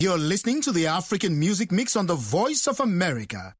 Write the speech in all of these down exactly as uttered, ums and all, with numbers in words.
You're listening to the African Music Mix on the Voice of America.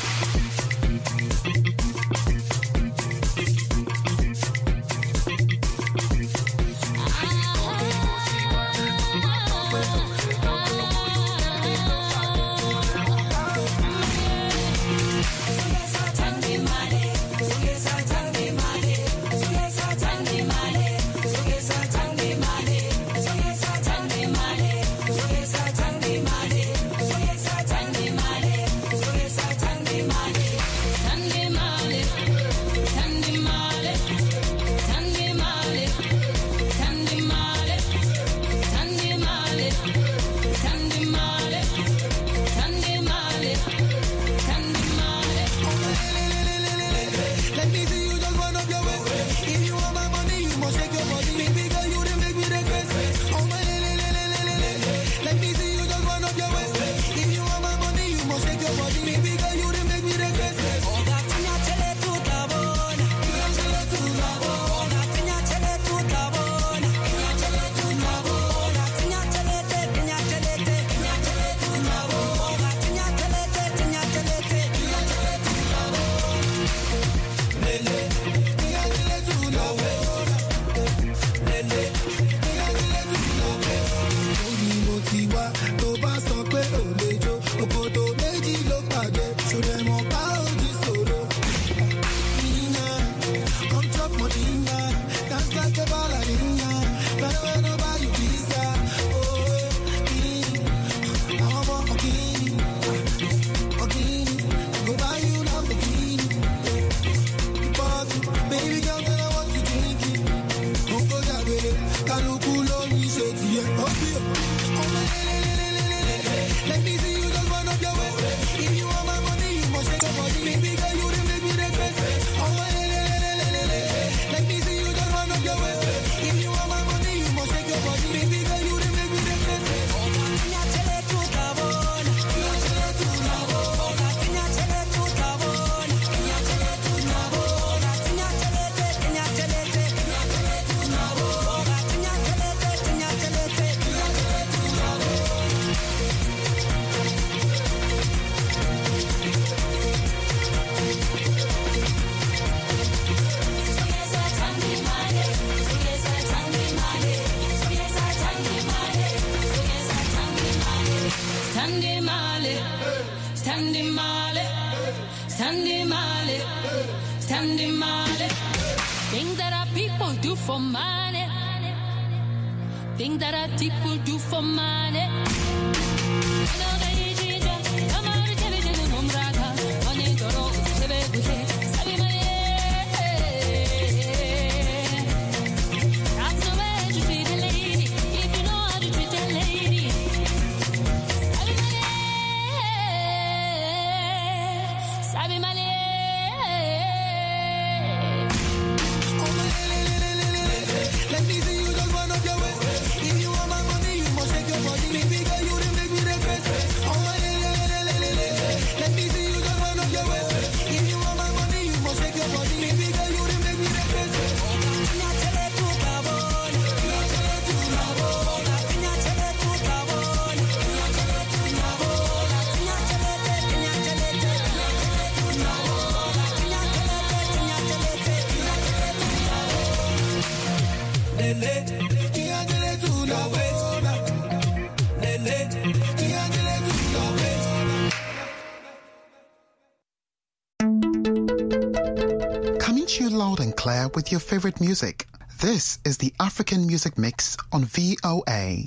With your favorite music. This is the African Music Mix on V O A.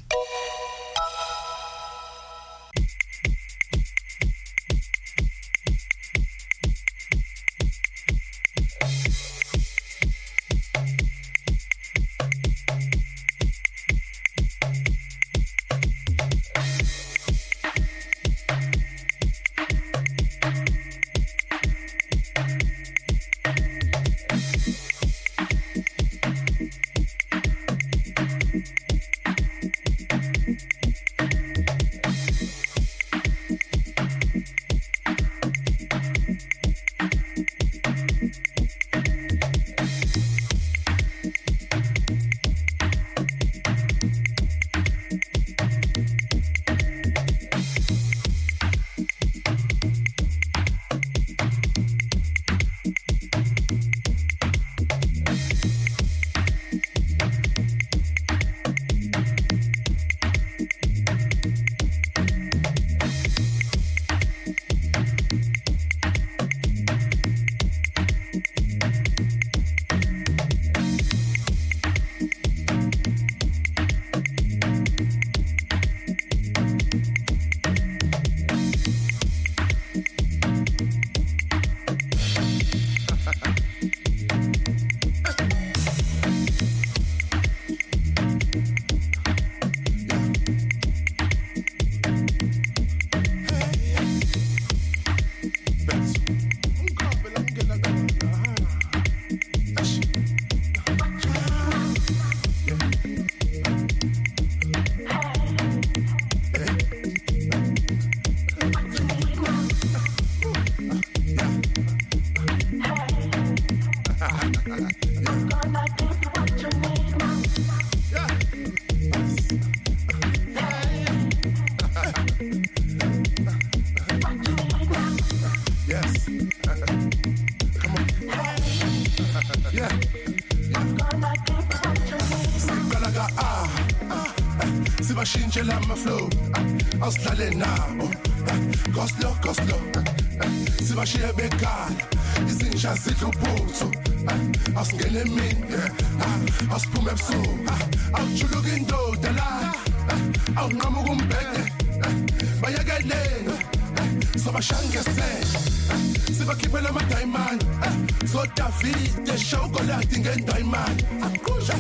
sibashintshela ama-flow asidlale nabo goslo goslo sibashiye bekhala izinja zidla ubutho asingene emini asiphume ebusuku awujuluka indoda la awunqama ukumbhede bayekeleni sobashangesele sibakhiphela amadayimani sodavide shokoladi ngendayimani akusha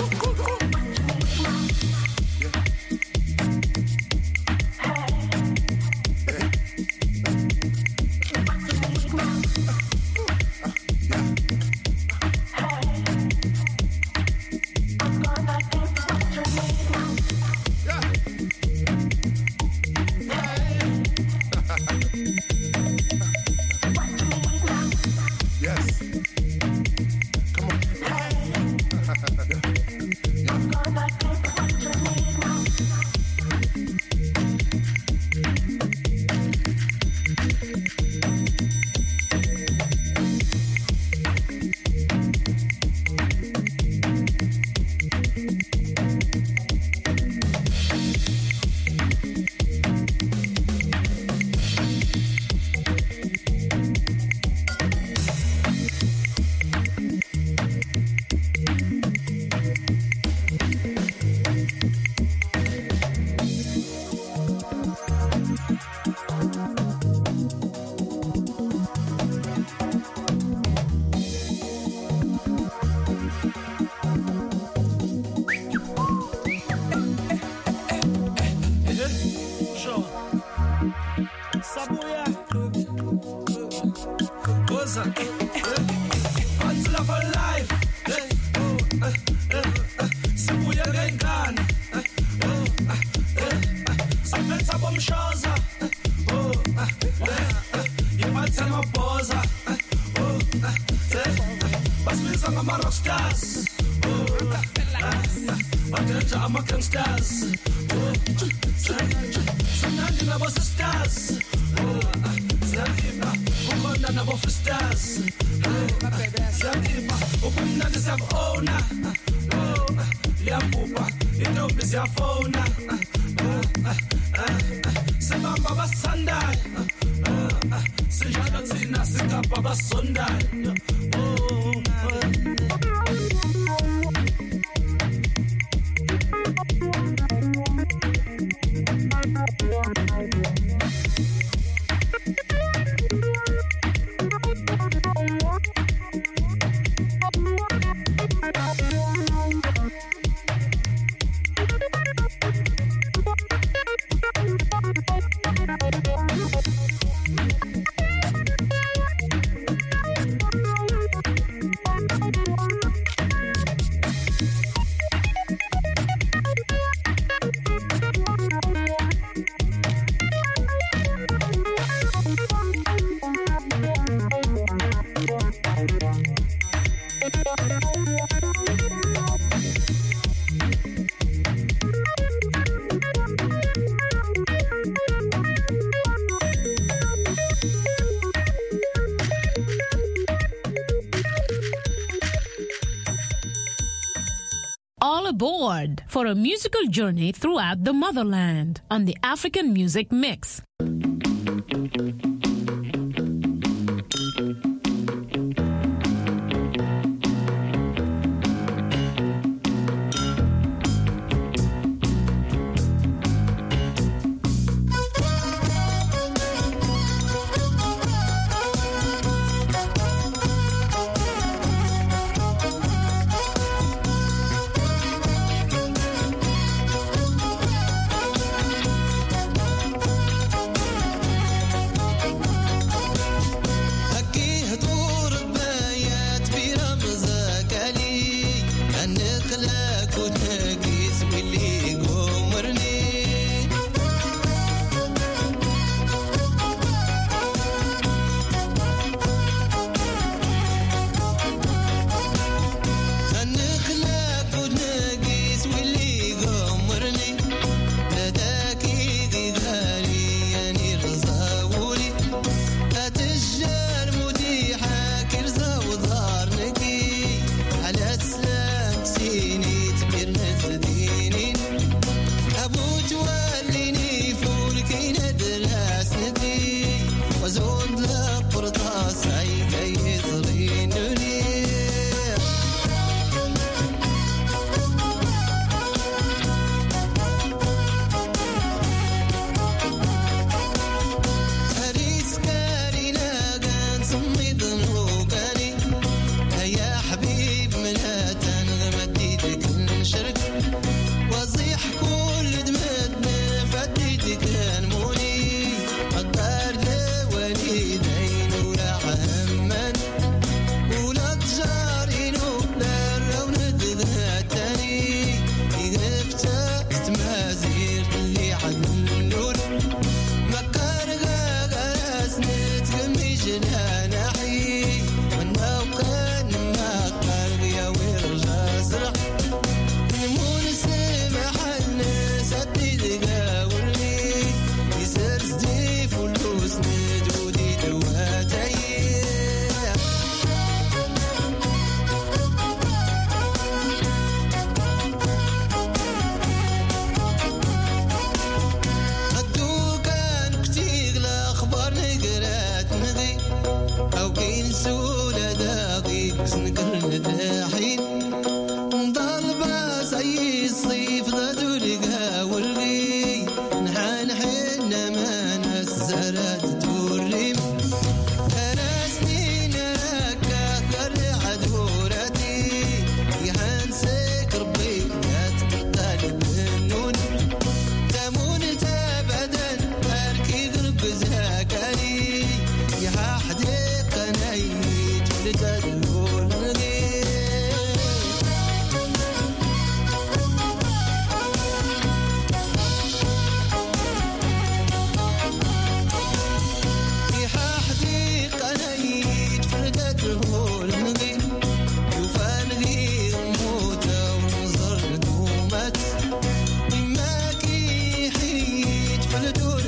All aboard for a musical journey throughout the motherland on the African Music Mix.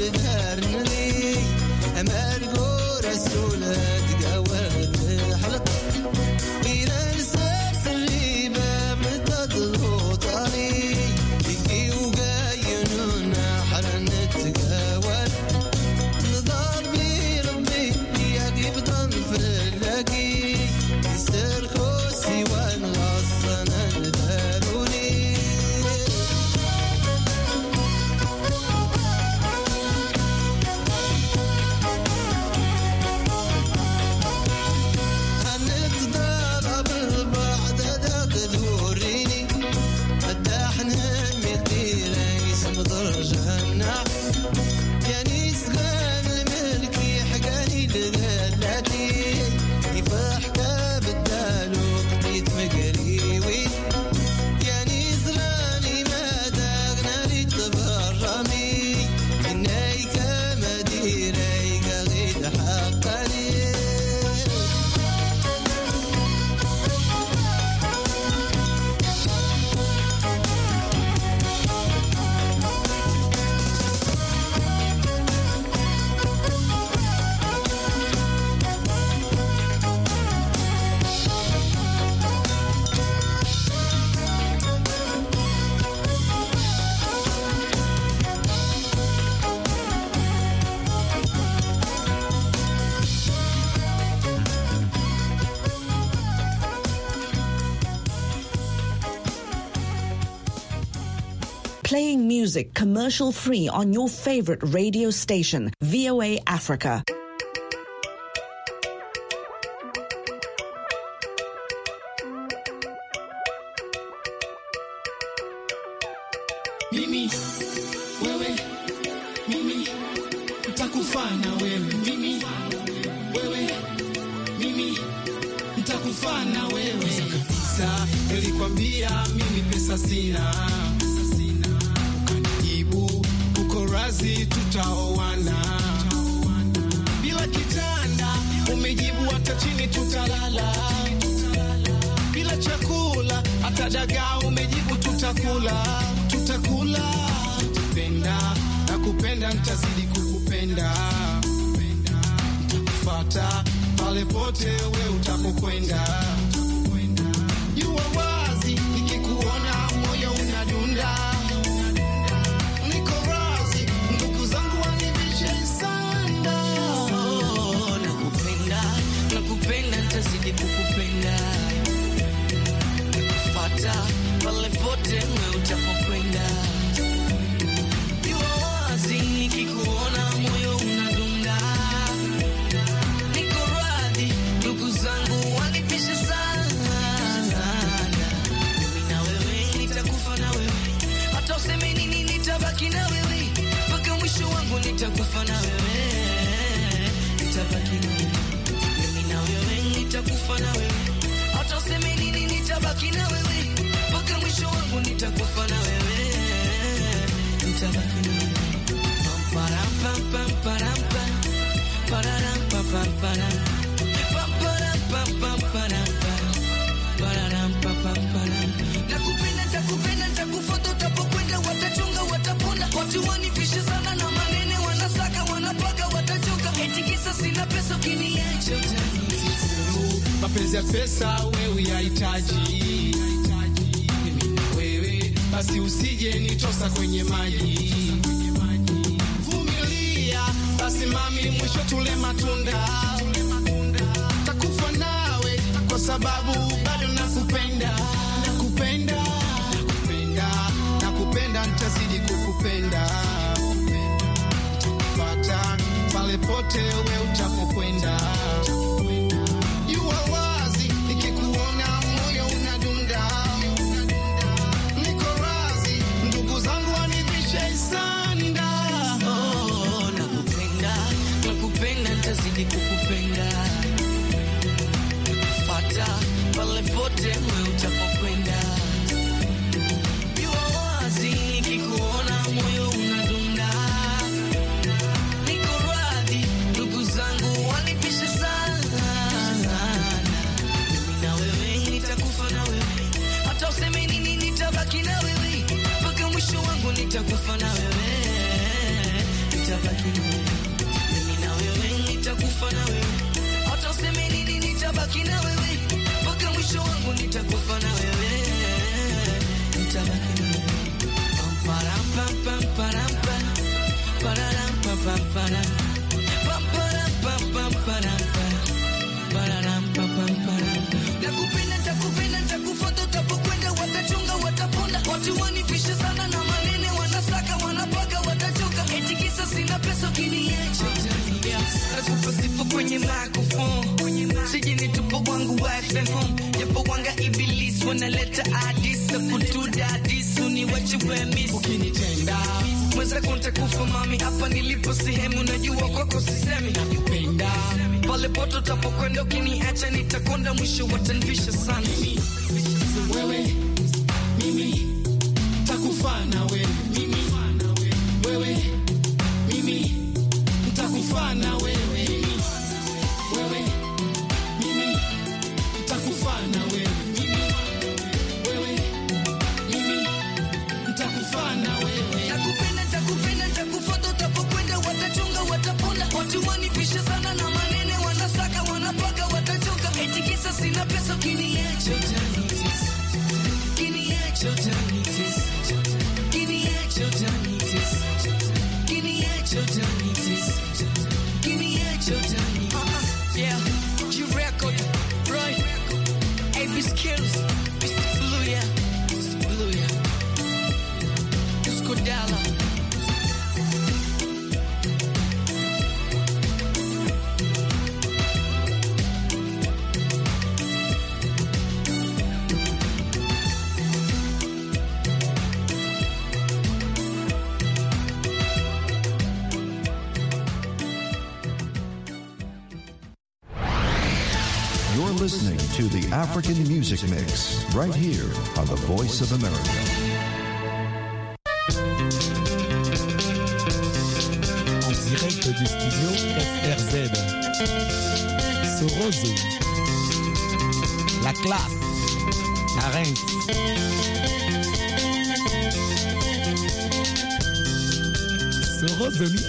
Playing music commercial-free on your favorite radio station, V O A Africa. Mimi, wewe, mimi, nitakufana wewe. Mimi, wewe, mimi, nitakufana wewe. Kabisa, nilikwambia mimi pesa sina. Razi tutaoana bila kitanda, umejibu hata chini tutalala, bila chakula hata dagaa umejibu tutakula, tutakula. Penda na kupenda nitazidi kukupenda, nitakufuata pale pote wewe utakokwenda. Jua wazi nikikuona moyo unadunda, nitazidi kukupenda, kufuata pale pote wewe utapokwenda. Jua wazi nikikuona moyo unadunda, niko radhi ndugu zangu wanipishe sana. Mimi na wewe nitakufa na wewe, hata useme nini nitabaki na wewe, mpaka mwisho wangu nitakufa na wewe, nitabaki na wewe. Nitakufa na wewe, hata useme nini nitabaki na wewe, mpaka mwisho wangu nitakufa na wewe, nitabaki na wewe. Param pam pam param pam pararam pam pam param pam param pam pam param pararam pam pam param. Nakupenda nakupenda nitakufuata utapokwenda, watachunga watapona, watu wanifishe sana na manene wanasaka wanapaga watachoka, eti kisa sina pesa ukiniacha utani. Mapenzi ya pesa wewe yahitaji, mimi na wewe basi usije nitosa kwenye maji. Vumilia basi mami, mwisho tule matunda. Takufa nawe kwa sababu bado nakupenda, nakupenda, nakupenda, nakupenda, nitazidi kukupenda. Nitakufuata pale pote wewe utapokwenda. Nitazidi kukupenda, kufuata pale pote wewe utapokwenda. Jua wazi nikikuona moyo unadunda, niko radhi ndugu zangu wanipishe nitabaki na wewe. Mimi na wewe nitakufa na wewe. Hata useme nini nitabaki na wewe. Mpaka mwisho wangu nitakufa na wewe. Nitabaki na wewe. Param pam pam param pam. Pararam pam pam param. Pam param pam pam param pam. Pararam pam pam param. Nakupenda takupenda takufuata utapokwenda watachunga wataponda. Watu wanifisha sana na manene wanasaka wanapaka watachoka. Eti kisa sina pesa kiniacha. Nakupa sifa kwenye microphone. Sije nitupo wangu wife and home. Japo wanga ibilisi wanaleta hadisi na kutuda hadisi uniwache wewe miss. Ukinitenda mweza konta kufa mami hapa nilipo sehemu najua kwako sisemi nakupenda. Pale poto tapokwenda ukiniacha nitakonda mwisho watanvisha sana. Mimi wewe mimi takufa na wewe. Mimi wewe mimi takufa na wewe. Wewe mimi takufa na wewe. Mimi wewe mimi takufa na wewe. Nakupenda takupenda takufuata utapokwenda watachunga wataponda. Watu wanifisha sana na manene wanasaka wanapaka watachoka. Eti kisa sina pesa kiniacha utanitis. Kiniacha utanitis. Kiniacha utanitis. Kiniacha utanitis. Kiniacha utanitis. Yeah, G record, right? A B skills, Mister Blue, yeah, Mister Blue, yeah. Skodala. You're listening to the African Music Mix, right here on the Voice of America. En direct du studio S R Z. Sorozo. La classe. À Reims. Sorozoni.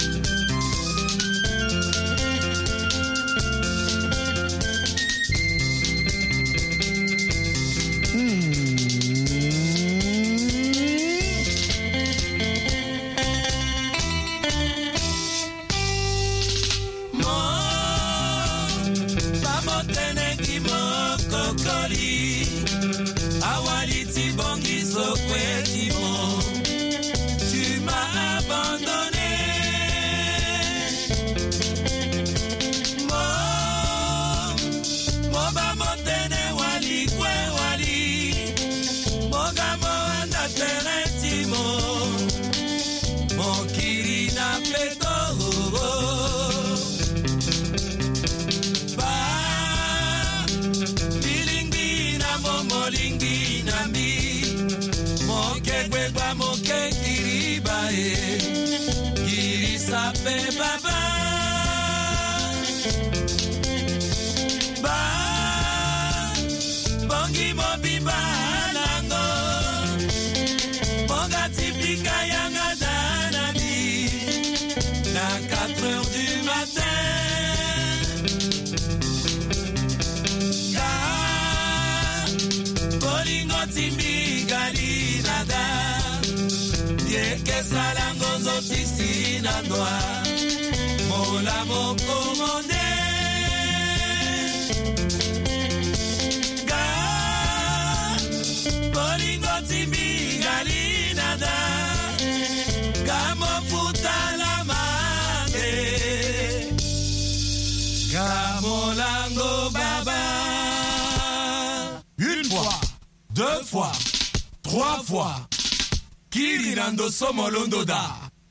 Une fois, deux fois, trois fois. Kirinando somolondoda.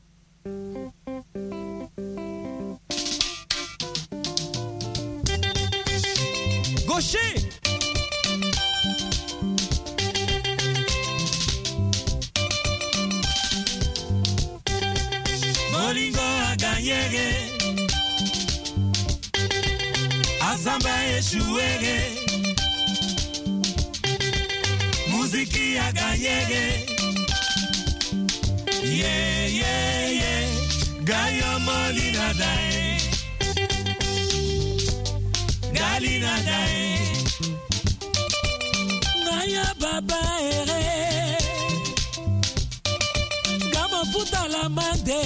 Gaucher. Molingo aganyege. Azamba eshuege. Muziki aganyege. Yeah, yeah, yeah. Gayo molina dae. Galina dae. Ngaya baba ere. Gama puta la mande.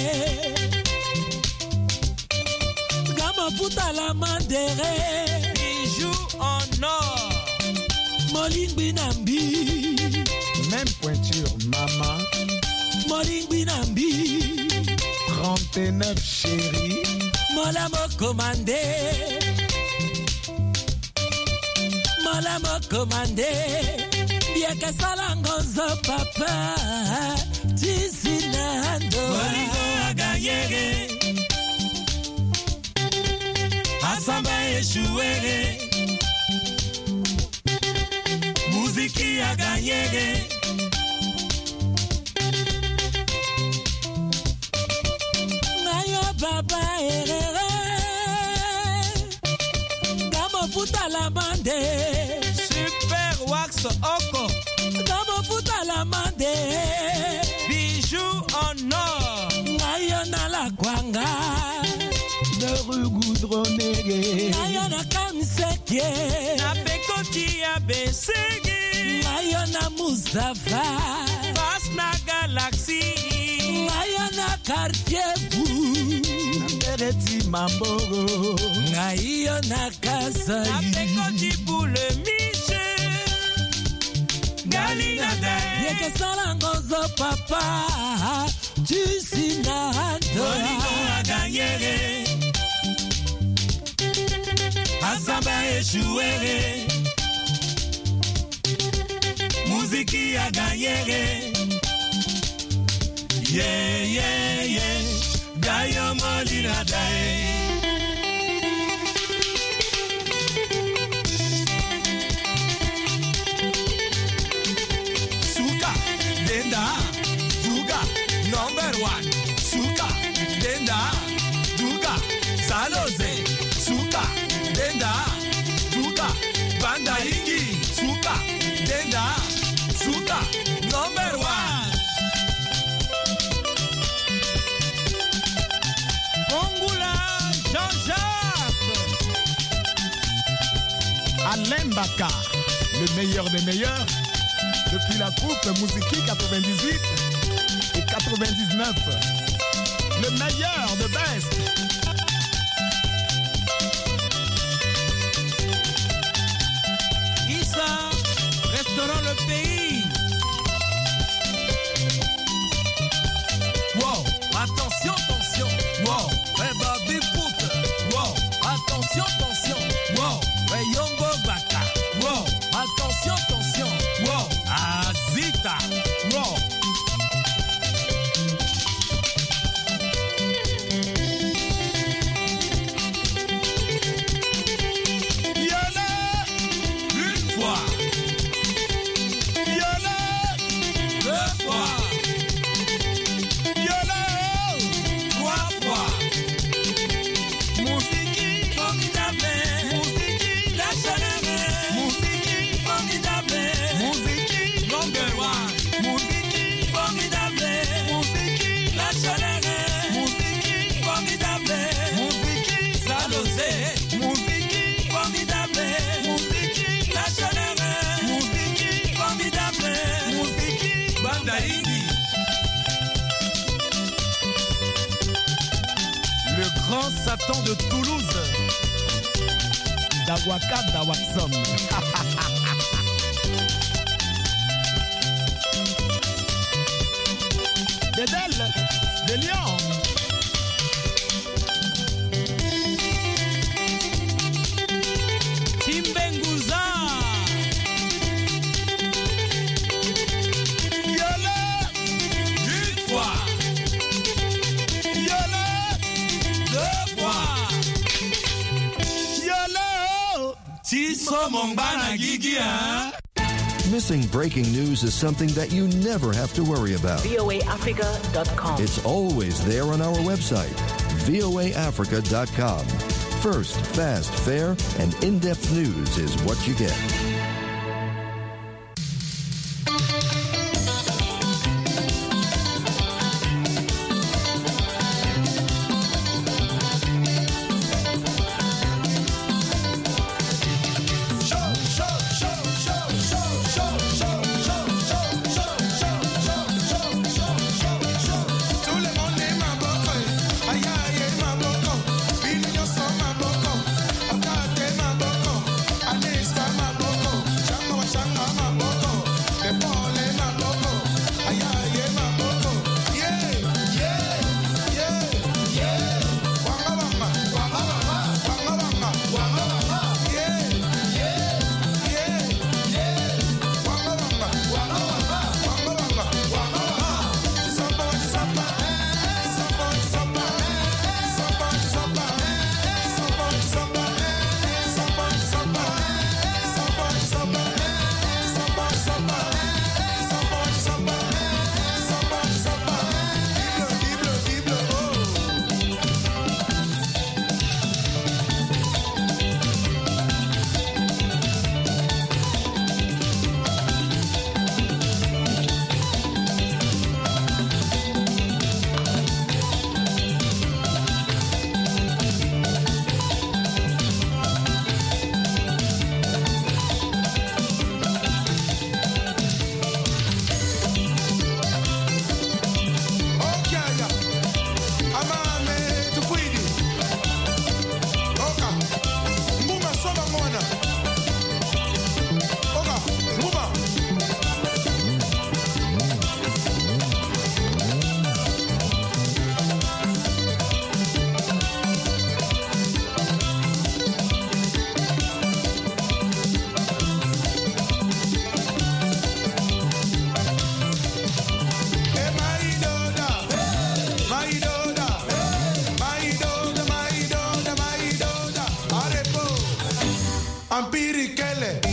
Gama puta la mandere. Bijou en or. Moling binambi. Même pointure, maman. Moling binambi. trente-neuf chérie. Mola mo commandé. Mola mo commandé. Bien que salangozo papa. Tisinando. Molingo agayere. Asamba eshuere. Muziki agayere. Baba erere Gamo futa la mande Super wax oko Gamo futa la mande Bijou en or Ngayo na la kwanga De rue goudronnée. Ngayo na kamseke Na pekoti ya besege Ngayo na Mustafa Pass na galaxy Ngayo na quartier bou Bereti Mamboro. Ngayo na Kasai Apekoti pour le miche Galina dae Yeke salangozo papa Tisinando Molingo agayere Asamba eshuere Muziki agayere Yeah, yeah, yeah Gayo molina dae Suka, Denda, Duga, number one Suka, Denda, Duga, Saloze Suka, Denda, Duga, Banda Ingi Suka, Denda, Suka, number one Alain Baka, le meilleur des meilleurs, depuis la coupe Mouziki quatre-vingt-dix-huit et quatre-vingt-dix-neuf. Le meilleur de best. Issa, restaurant le pays. Wow, attention, attention. Wow, eh baby foot. Wow, attention, attention. Wow, eh Yombo Baka. Wow, attention, attention. Wow, Azita. Wow. Le grand Satan de Toulouse, Dawaka Dawakson. Dedel, de Lyon. Timbenguza. Yola, Une fois. Yola, Deux fois. Yola. Tiso Mongbana Gigi, hein? Missing breaking news is something that you never have to worry about. V O A Africa dot com. It's always there on our website, V O A Africa dot com. First, fast, fair, and in-depth news is what you get. Ampirikele.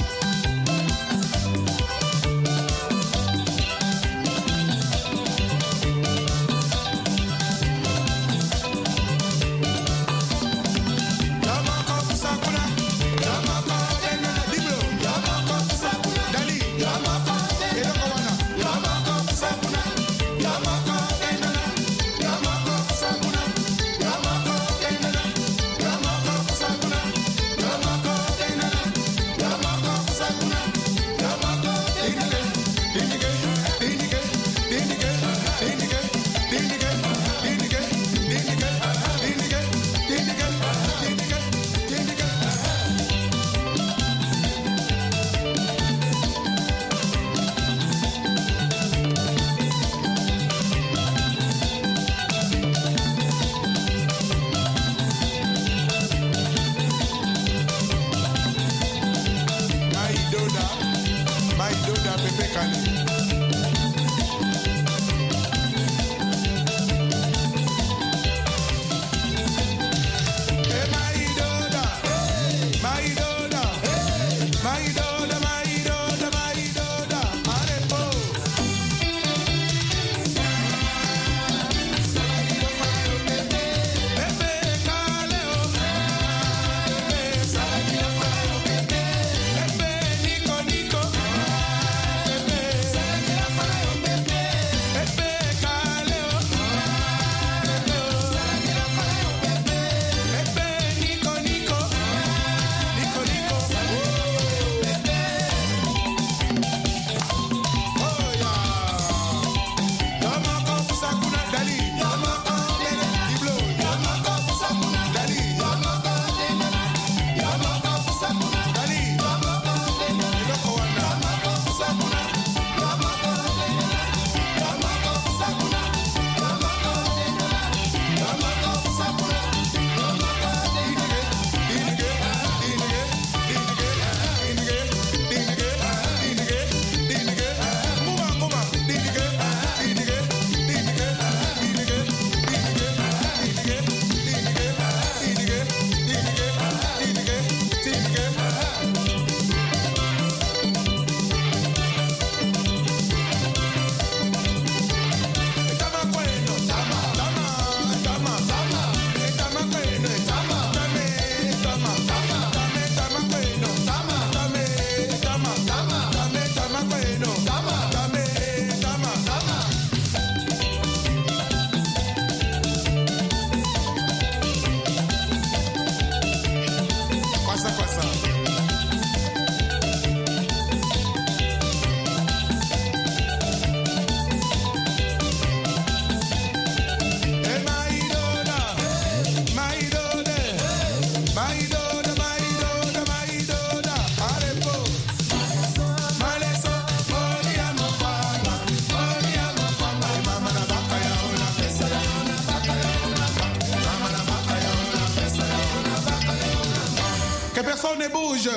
personne ne bouge.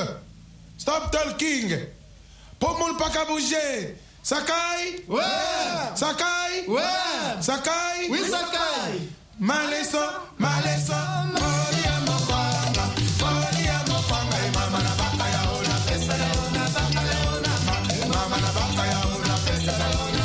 Stop talking. Pour moun pas qu'à bouger. Sakai? Ouais. Sakai? Ouais. Sakai? Oui, Sakai. Maleso, maleso. Moli a mokwanga. Moli a mokwanga. Mama na baka ya ona pesa ya ona baka ya ona. Mama na baka ya ona pesa ya ona.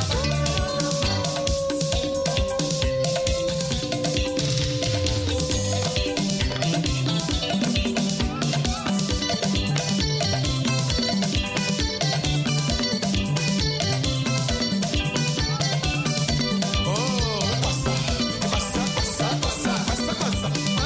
Passa, passa, passa, passa, passa, passa.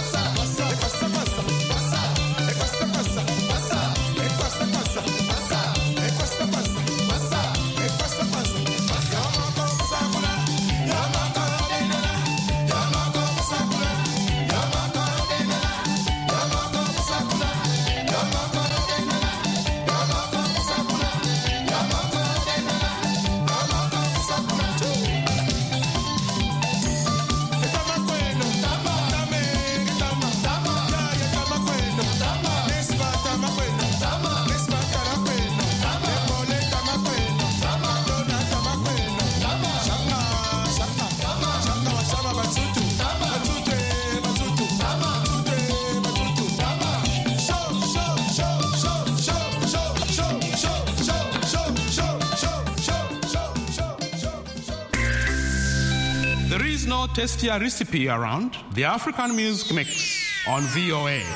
no tastier recipe around. The African Music Mix on V O A.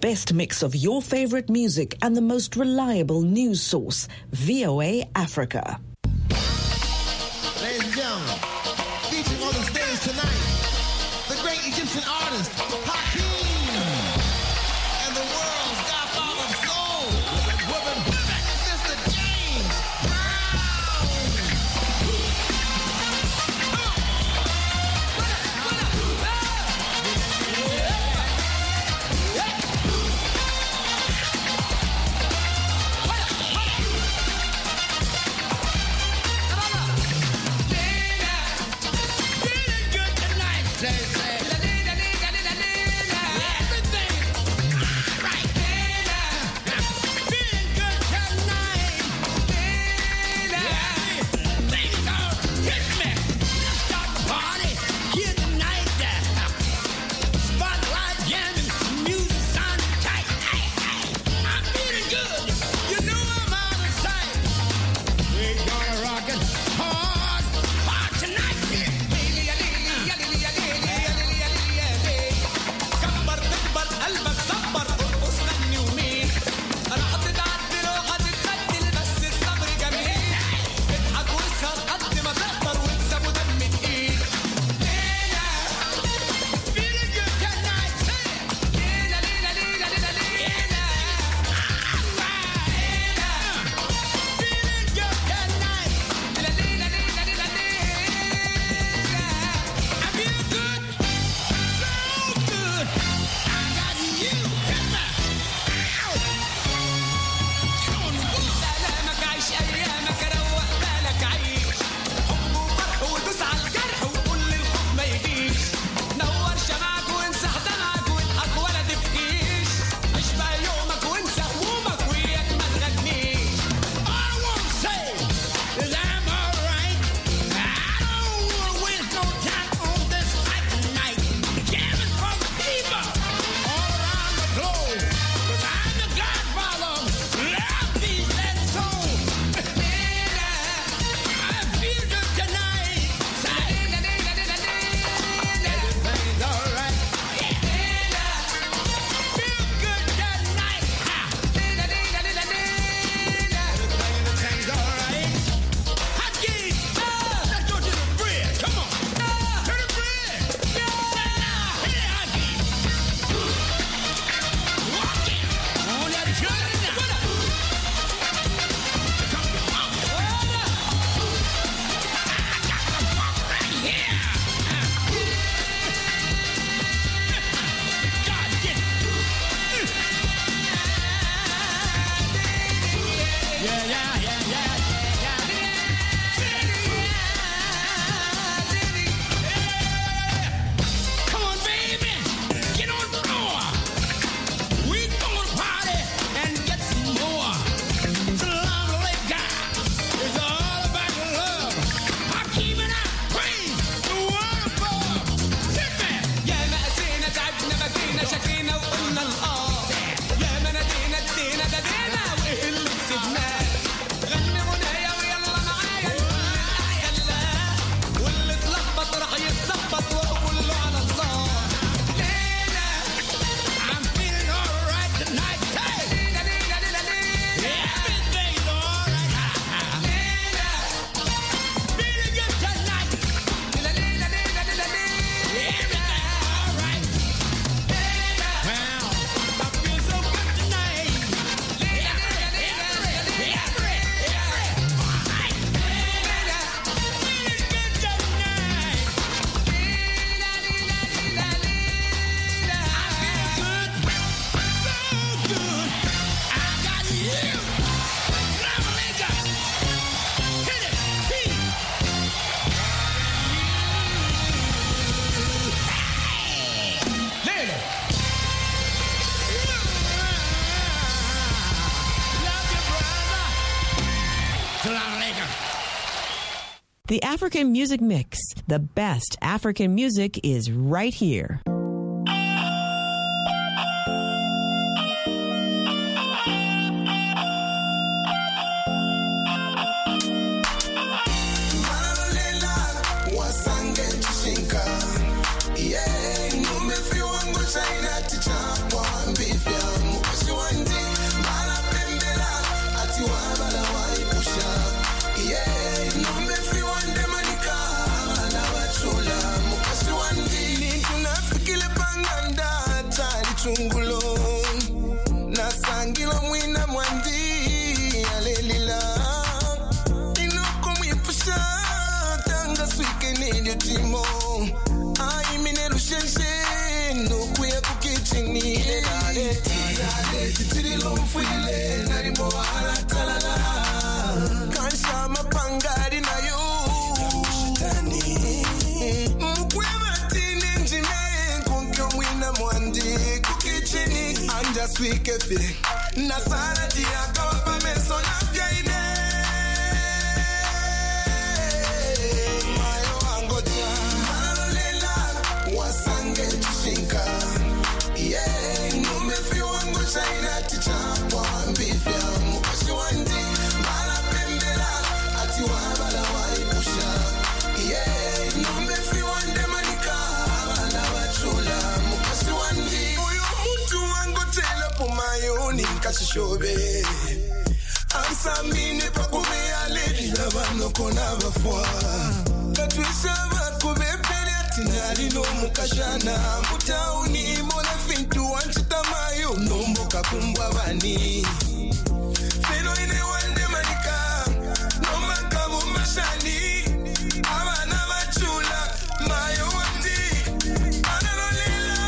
best mix of your favorite music and the most reliable news source, V O A Africa. Ladies and gentlemen, featuring on the stage tonight, the great Egyptian artist, Hakeem, and the world's godfather of soul, Mister James The African Music Mix. The best African music is right here. Yeah, you me feel one good shine at the champ one beef. filo mfwile nari moala talala kansha mapangari na yo mkwema tini njime kunkyo mwina mwandi kukichini anja swike fi nasara dia kawapa meso na vyaine mayo angoja malolela wasange chishinka yeah numefi wango shaina tichapwa mbifya mukashi wandi mala pembela ati wabala waipusha yeah numefi wande manika abana wachula mukashi wandi uyo mtu wango tela pumayoni nkashishobe ansamine pakume aledi labano kona bafwa katwisha bakube pele atinali no mukashana mutauni mole fintu wanchitamayo nombo kakumbwa bani feno ine wande manika nomaka bumashani abana bachula mayo wandi analolela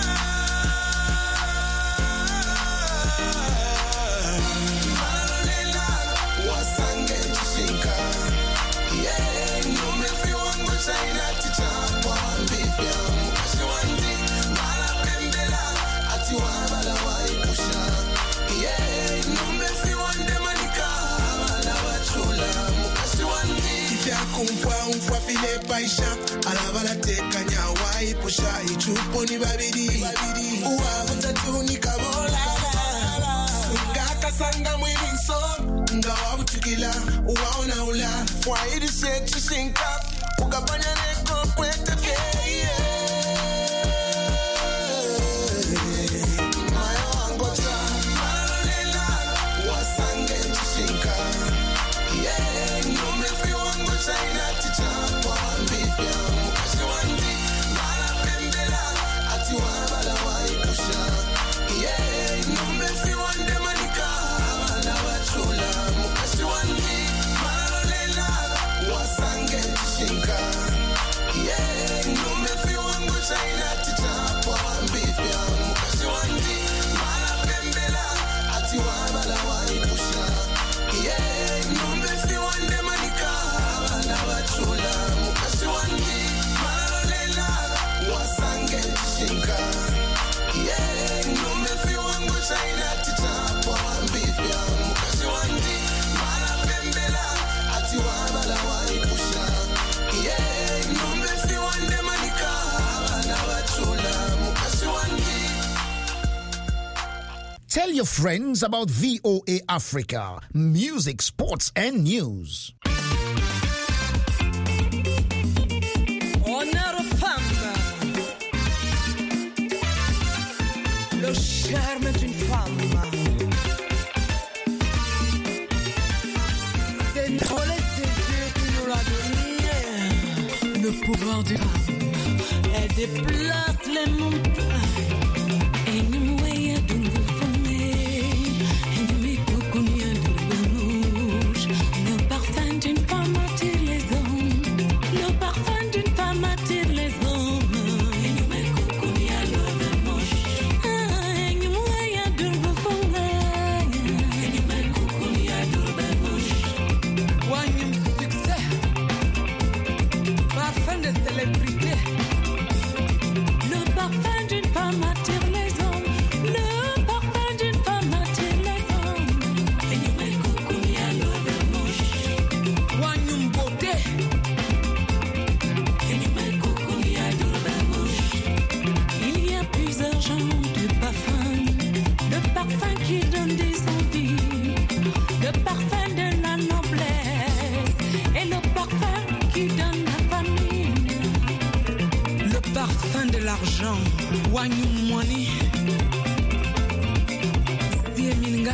analolela wasange chishinka yeah numefi wangu shaina tichapwa mbifya mukashi wandi mala pembela ati wabala waipusha yeah numefi wande manika abana bachula mukashi wandi ifya kumfwa umfwa file paisha alabala teka nyawa ipusha ichupo ni babidi uwa butatu ni kabola ngaka sanga mwini nso nga wabutukila uwaona ula fwa irishe chishinka ukapanya neko kwete feye mayo angoja malolela wasange chishinka yeah numefi wango shaina tichapwa mbifya mukashi wandi mala pembela ati wabala waipusha yeah numefi wande manika abana bachula mukashi wandi malolela wasange chishinka yeah numefi wango shaina tichapwa mbifya mukashi wandi mala pembela ati wabala waipusha yeah numefi wande manika abana bachula mukashi wandi malolela wasange chishinka yeah numefi wango shaina tichapwa mbifya mukashi wandi mala pembela ati wabala waipusha yeah numefi wande manika abana bachula mukashi wandi. Tell your friends about V O A Africa, music, sports, and news. Honneur aux femmes. Le charme d'une femme. C'est trop c'est Dieu qui nous l'a donné. Le pouvoir d'une femme. Elle déplace les montagnes. Et nous moyens de nous former. Et nous met coconia de rouge. Le parfum d'une femme attire les hommes. Le parfum d'une femme attire les hommes. Et nous met coconia de rouge. Et nous moyens de nous former. Et nous met coconia de rouge. Wanyum succès. Parfum de célébrité. Le parfum d'une femme attire les hommes. Le parfum d'une femme attire les hommes. Et nous met coconia de rouge. Wanyum beauté. Et nous met coconia de rouge. Il y a plusieurs genres de parfums. Le parfum qui donne des envies. Le parfum de la noblesse. Et le parfum qui donne la famille. Le parfum de l'argent. Wanyum money. Zieminga.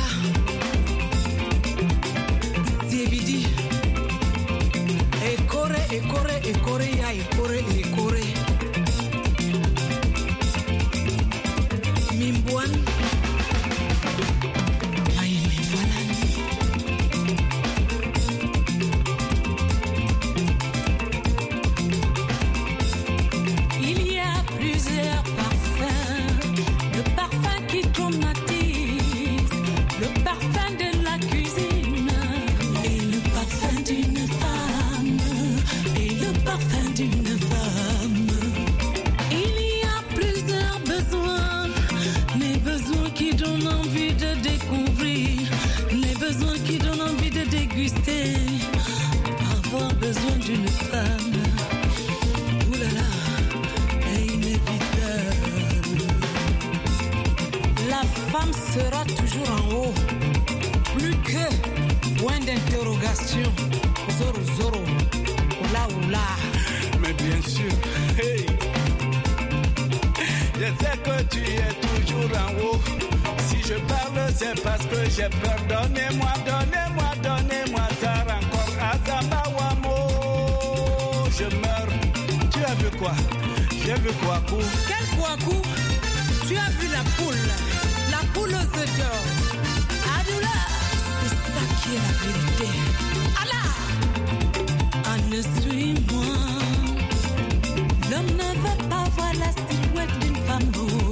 Ziebidi. Ekore, ekore, ekore, ya ekore, ekore. Mimbuan. Aïe, mimbuanan. Il y a plusieurs parfums. Le parfum qui traumatise. en haut. Plus que point d'interrogation. Zoro, zoro. Oula, oula. Mais bien sûr, hey. Je sais que tu es toujours en haut. Si je parle, c'est parce que j'ai peur. Donnez-moi, donnez-moi, donnez-moi ça encore. Azambawamo, je meurs. Tu as vu quoi? J'ai vu quoi, coup? Quel quoi, coup? Tu as vu la poule? La poule aux œufs d'or. Adoula, c'est ça qui est la vérité. Allah! Anne, suis-moi. L'homme ne veut pas voir la silhouette d'une femme beau.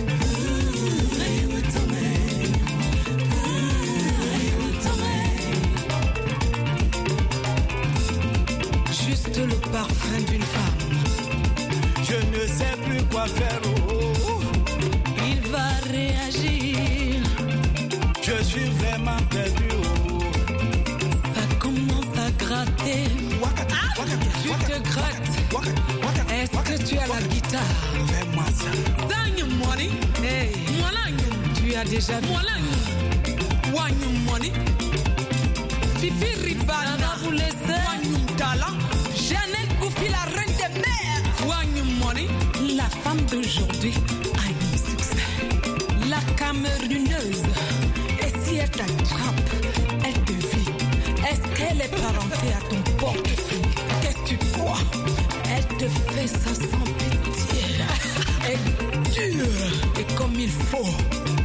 Juste le parfum d'une femme. Je ne sais plus quoi faire. Oh. Il va réagir. Je suis vraiment perdu. Oh. Ça commence à gratter. Ah, tu te grattes. Est-ce que tu as la guitare? Fais-moi ça. Dang money. Hey. Tu as déjà vu. One money. Fifi Ribana. Vous laissez. One talent. Jeannette Bouffi, la reine des mers. One money. La femme d'aujourd'hui a eu succès. La camerounaise. Et si elle t'attrape, elle te vit. Est-ce qu'elle est parentée à ton portefeuille? Qu'est-ce que tu crois? Elle te fait ça sans pitié. Elle est dure et comme il faut.